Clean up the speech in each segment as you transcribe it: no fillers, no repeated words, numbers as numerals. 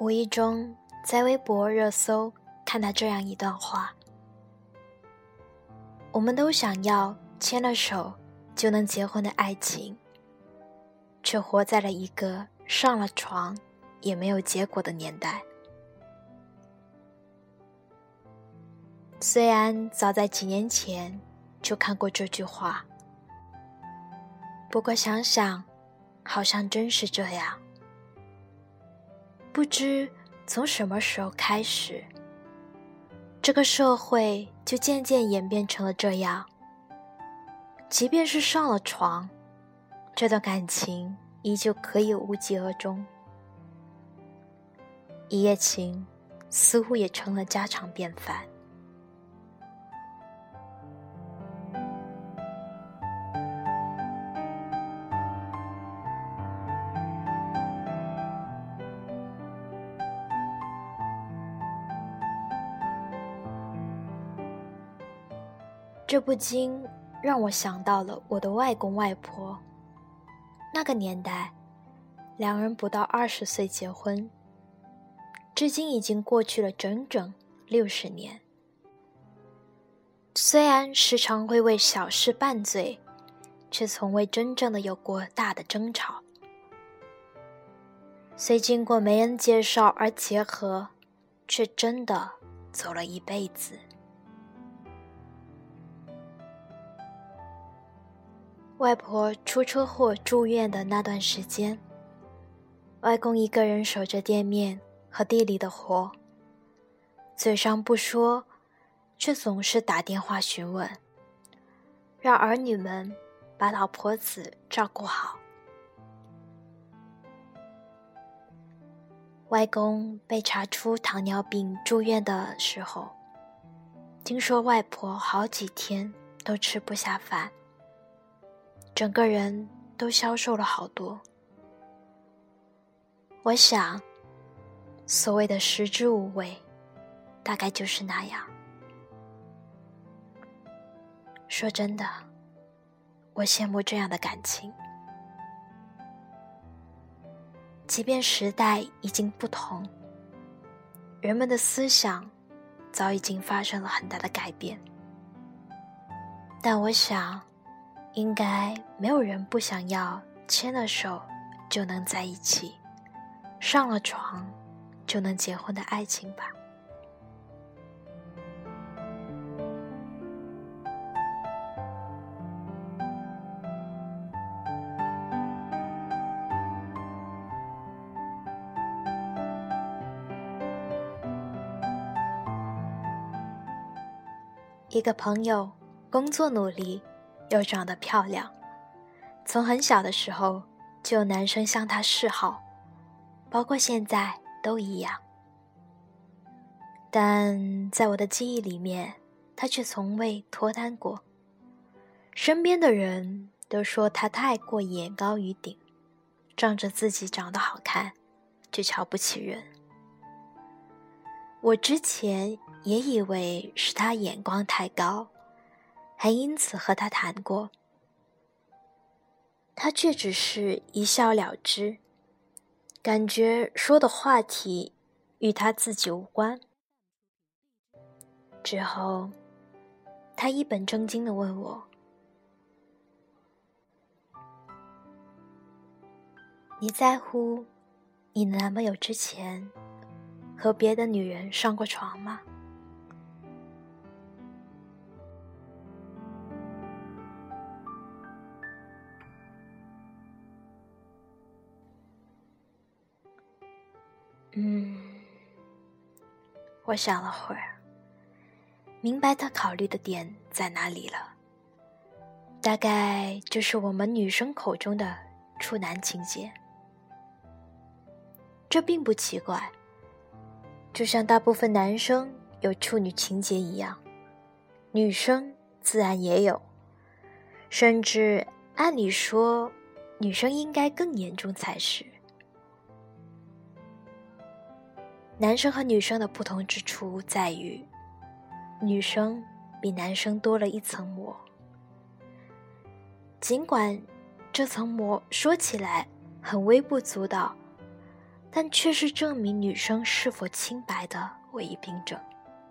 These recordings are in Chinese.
无意中在微博热搜看到这样一段话：我们都想要牵了手就能结婚的爱情，却活在了一个上了床也没有结果的年代。虽然早在几年前就看过这句话，不过想想好像真是这样。不知从什么时候开始，这个社会就渐渐演变成了这样，即便是上了床，这段感情依旧可以无疾而终。一夜情似乎也成了家常便饭。这不禁让我想到了我的外公外婆。那个年代，两人不到20岁结婚，至今已经过去了整整60年。虽然时常会为小事拌嘴，却从未真正的有过大的争吵。虽经过媒人介绍而结合，却真的走了一辈子。外婆出车祸住院的那段时间，外公一个人守着店面和地里的活，嘴上不说，却总是打电话询问，让儿女们把老婆子照顾好。外公被查出糖尿病住院的时候，听说外婆好几天都吃不下饭，整个人都消瘦了好多。我想，所谓的食之无味，大概就是那样。说真的，我羡慕这样的感情。即便时代已经不同，人们的思想早已经发生了很大的改变，但我想应该没有人不想要牵了手就能在一起，上了床就能结婚的爱情吧。一个朋友工作努力，又长得漂亮，从很小的时候就有男生向她示好，包括现在都一样。但在我的记忆里面，她却从未脱单过。身边的人都说她太过眼高于顶，仗着自己长得好看，就瞧不起人。我之前也以为是他眼光太高，还因此和他谈过，他却只是一笑了之，感觉说的话题与他自己无关。之后，他一本正经地问我：“你在乎你的男朋友之前和别的女人上过床吗？”我想了会儿，明白他考虑的点在哪里了。大概就是我们女生口中的处男情节。这并不奇怪，就像大部分男生有处女情节一样，女生自然也有，甚至按理说女生应该更严重才是。男生和女生的不同之处在于，女生比男生多了一层膜。尽管这层膜说起来很微不足道， 但却是证明女生是否清白的唯一凭证。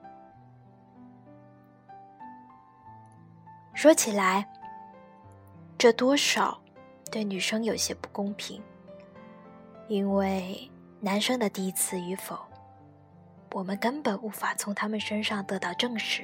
说起来，这多少对女生有些不公平，因为男生的第一次与否，我们根本无法从他们身上得到证实。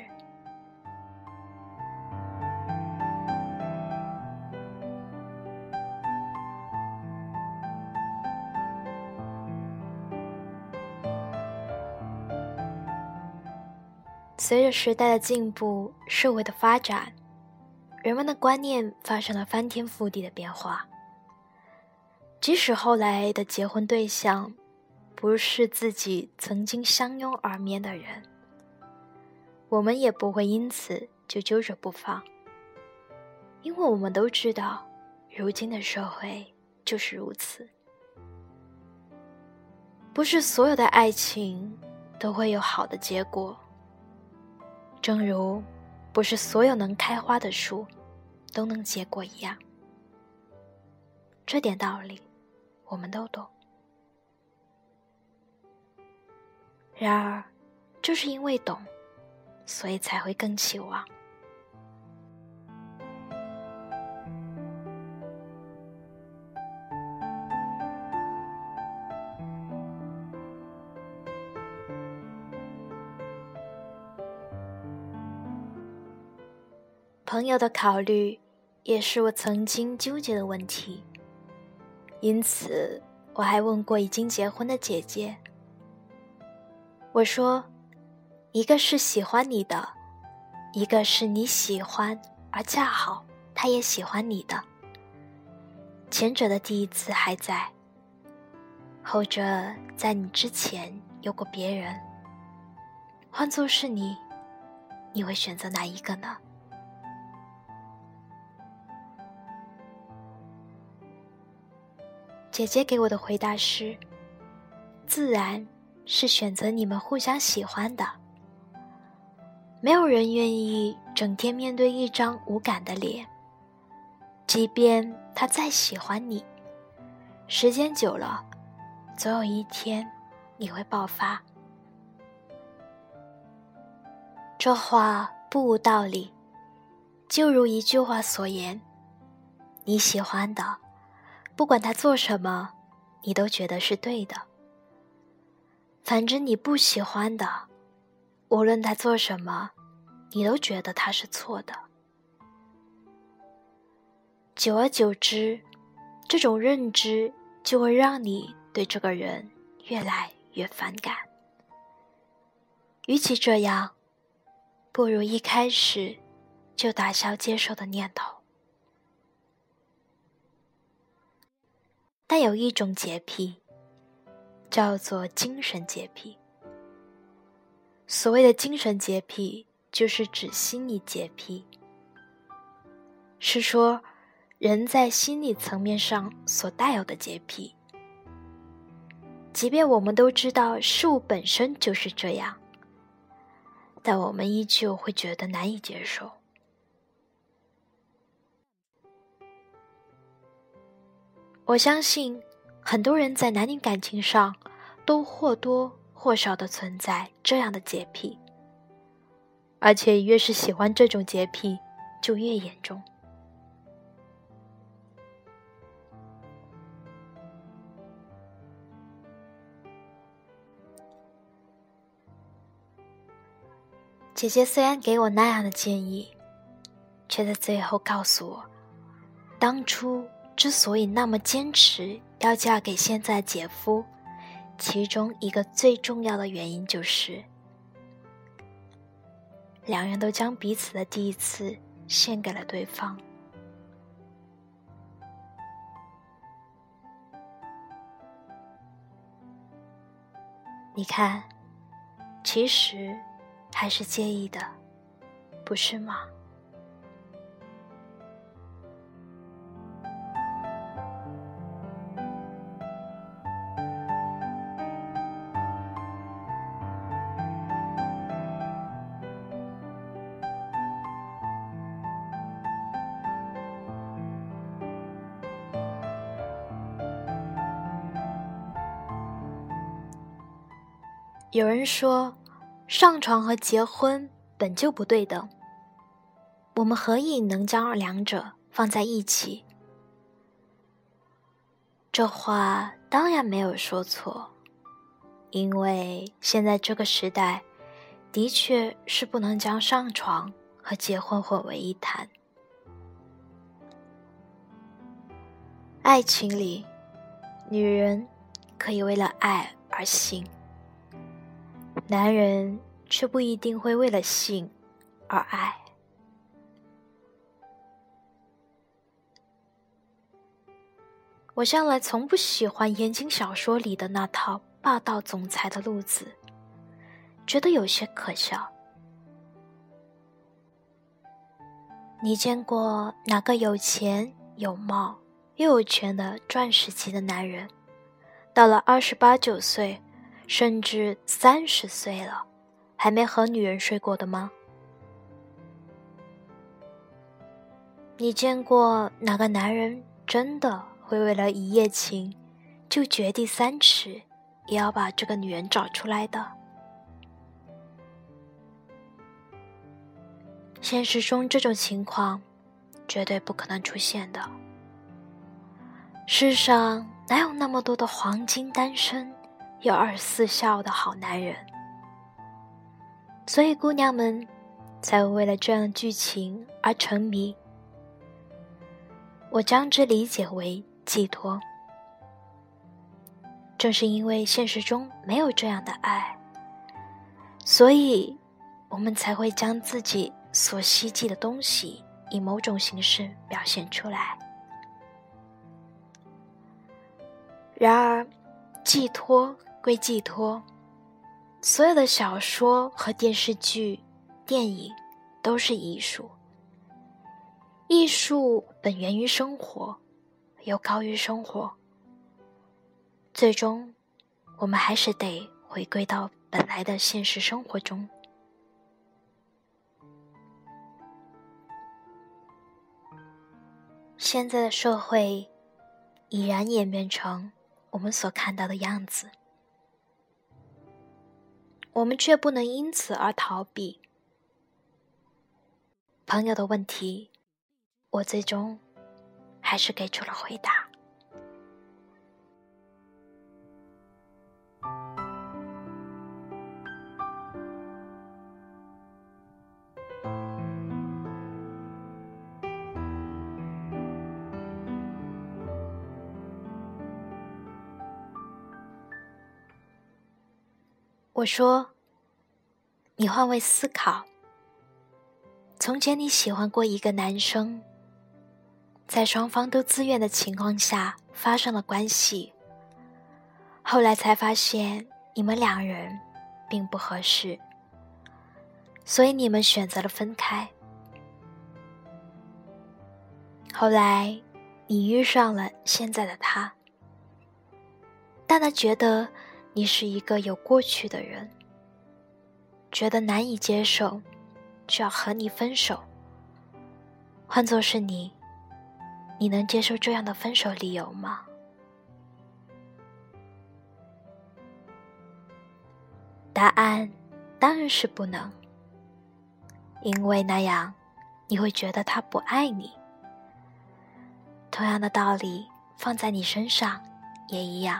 随着时代的进步，社会的发展，人们的观念发生了翻天覆地的变化。即使后来的结婚对象不是自己曾经相拥而眠的人，我们也不会因此就揪着不放，因为我们都知道，如今的社会就是如此。不是所有的爱情都会有好的结果，正如不是所有能开花的树都能结果一样。这点道理我们都懂。然而，就是因为懂，所以才会更期望。朋友的考虑也是我曾经纠结的问题，因此我还问过已经结婚的姐姐。我说，一个是喜欢你的，一个是你喜欢而恰好他也喜欢你的，前者的第一次还在，后者在你之前有过别人，换作是你，你会选择哪一个呢？姐姐给我的回答是，自然是选择你们互相喜欢的。没有人愿意整天面对一张无感的脸，即便他再喜欢你，时间久了，总有一天你会爆发。这话不无道理，就如一句话所言，你喜欢的，不管他做什么，你都觉得是对的。反正你不喜欢的，无论他做什么，你都觉得他是错的。久而久之，这种认知就会让你对这个人越来越反感。与其这样，不如一开始就打消接受的念头。但有一种洁癖，叫做精神洁癖。所谓的精神洁癖，就是指心理洁癖，是说人在心理层面上所带有的洁癖。即便我们都知道事物本身就是这样，但我们依旧会觉得难以接受。我相信很多人在男女感情上都或多或少地存在这样的洁癖，而且越是喜欢这种洁癖就越严重。姐姐虽然给我那样的建议，却在最后告诉我，当初之所以那么坚持要嫁给现在姐夫，其中一个最重要的原因就是两人都将彼此的第一次献给了对方。你看，其实还是介意的，不是吗？ 有人说，上床和结婚本就不对等，我们何以能将两者放在一起？这话当然没有说错，因为现在这个时代的确是不能将上床和结婚混为一谈。爱情里，女人可以为了爱而性，男人却不一定会为了性而爱。我向来从不喜欢言情小说里的那套霸道总裁的路子，觉得有些可笑。你见过哪个有钱有貌又有权的钻石级的男人，到了28、9岁，甚至30岁了，还没和女人睡过的吗？你见过哪个男人真的会为了一夜情，就掘地3尺，也要把这个女人找出来的？现实中这种情况绝对不可能出现的。世上哪有那么多的黄金单身又24孝的好男人？所以姑娘们才会为了这样的剧情而沉迷。我将之理解为寄托。正是因为现实中没有这样的爱，所以我们才会将自己所希冀的东西以某种形式表现出来。然而，寄托归寄托，所有的小说和电视剧、电影都是艺术。艺术本源于生活，又高于生活。最终，我们还是得回归到本来的现实生活中。现在的社会已然演变成我们所看到的样子，我们却不能因此而逃避。朋友的问题，我最终还是给出了回答。我说，你换位思考，从前你喜欢过一个男生，在双方都自愿的情况下发生了关系，后来才发现你们两人并不合适，所以你们选择了分开。后来你遇上了现在的他，但他觉得你是一个有过去的人，觉得难以接受，就要和你分手。换作是你能接受这样的分手理由吗？答案当然是不能，因为那样你会觉得他不爱你。同样的道理放在你身上也一样。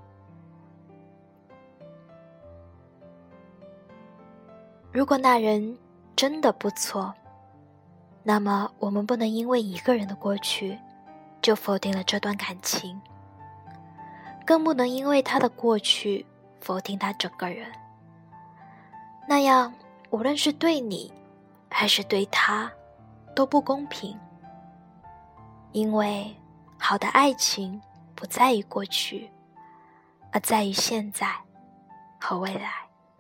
如果那人真的不错，那么我们不能因为一个人的过去就否定了这段感情，更不能因为他的过去否定他整个人。那样无论是对你还是对他都不公平。因为好的爱情不在于过去，而在于现在和未来。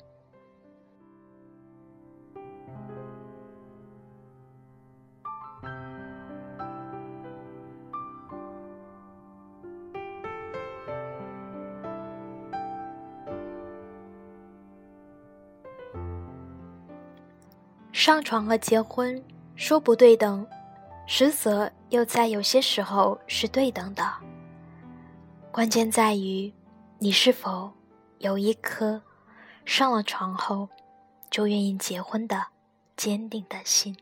上床和结婚说不对等，实则又在有些时候是对等的。关键在于你是否有一颗上了床后就愿意结婚的坚定的心。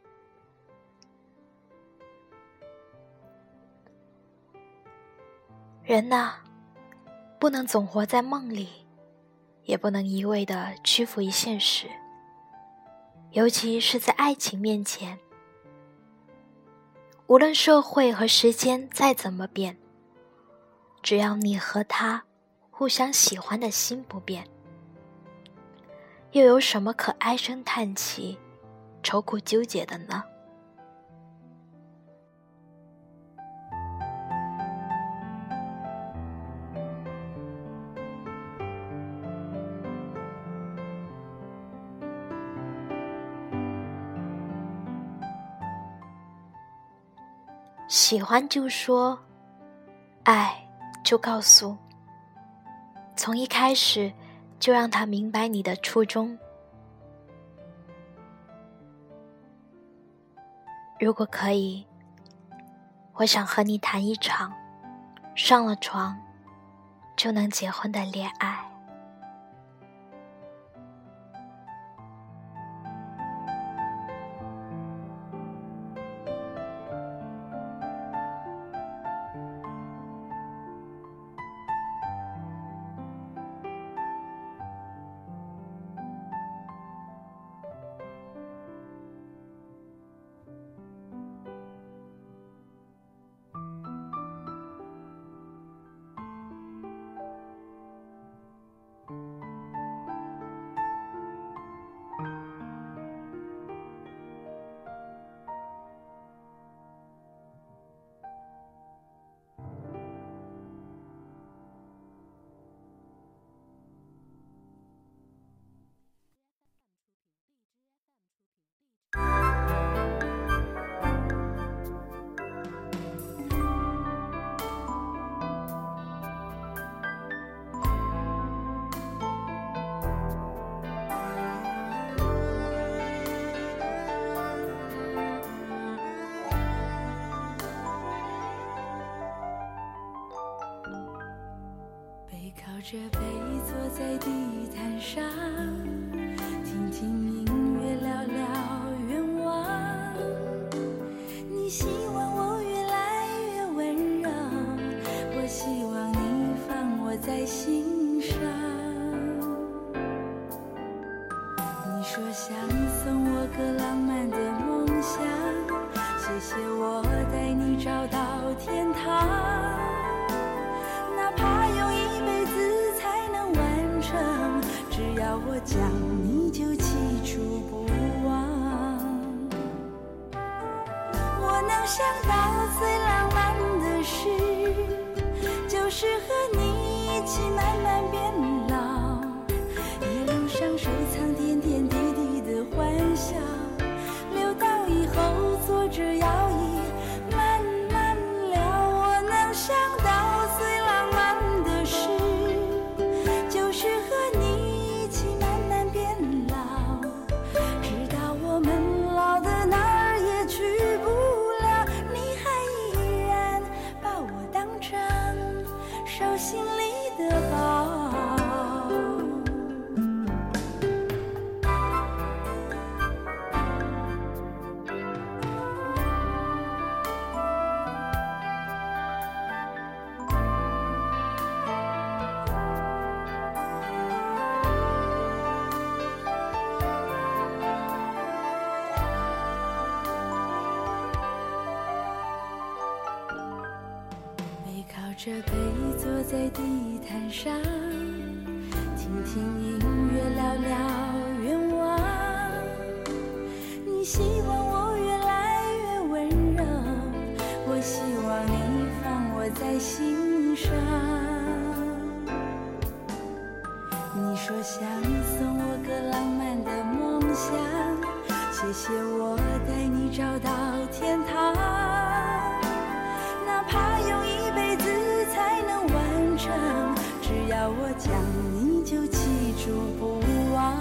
人呐，不能总活在梦里，也不能一味地屈服于现实，尤其是在爱情面前。无论社会和时间再怎么变，只要你和他互相喜欢的心不变，又有什么可唉声叹气、愁苦纠结的呢？喜欢就说，爱就告诉，从一开始就让他明白你的初衷。如果可以，我想和你谈一场上了床就能结婚的恋爱。 靠着背坐在地毯上，听听音乐，聊聊愿望。你希望我越来越温柔，我希望你放我在心上。你说想送我个浪漫的梦想，谢谢我带你找到天堂。哪怕用一辈子才能完成，只要我讲你就记住不忘。我能想到最浪漫的事，就是和你一起慢慢变老，一路上收藏点点滴滴的欢笑，留到以后坐着摇椅慢慢聊。我能想到最浪漫的事，就是和你一起慢慢变老，直到我们老的哪儿也去不了，你还依然把我当成手心里的宝。靠着背坐在地毯上，听听音乐，聊聊愿望。你希望我越来越温柔，我希望你放我在心上。你说想送我个浪漫的梦想，谢谢我带你找到天堂。哪怕用一辈子才能完成，只要我讲你就记住不忘。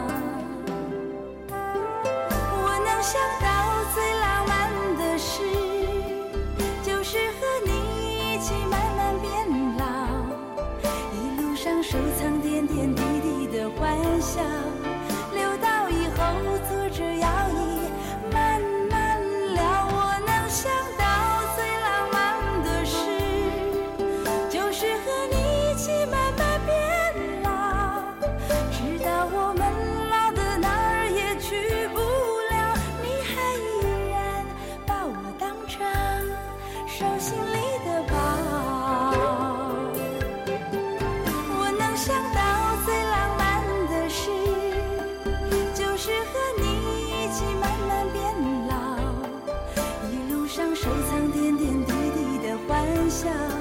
我能想到最浪漫的事，就是和你一起慢慢变老，一路上收藏点点滴滴的欢想，留到以后坐着摇椅慢慢聊。我能想到最浪漫的事，就是和你一起慢慢变老，直到我们老的哪儿也去不了，你还依然把我当成手心里的宝。我能想到最浪漫的事，就是和你一起慢慢变老，一路上收藏点点滴滴的欢笑。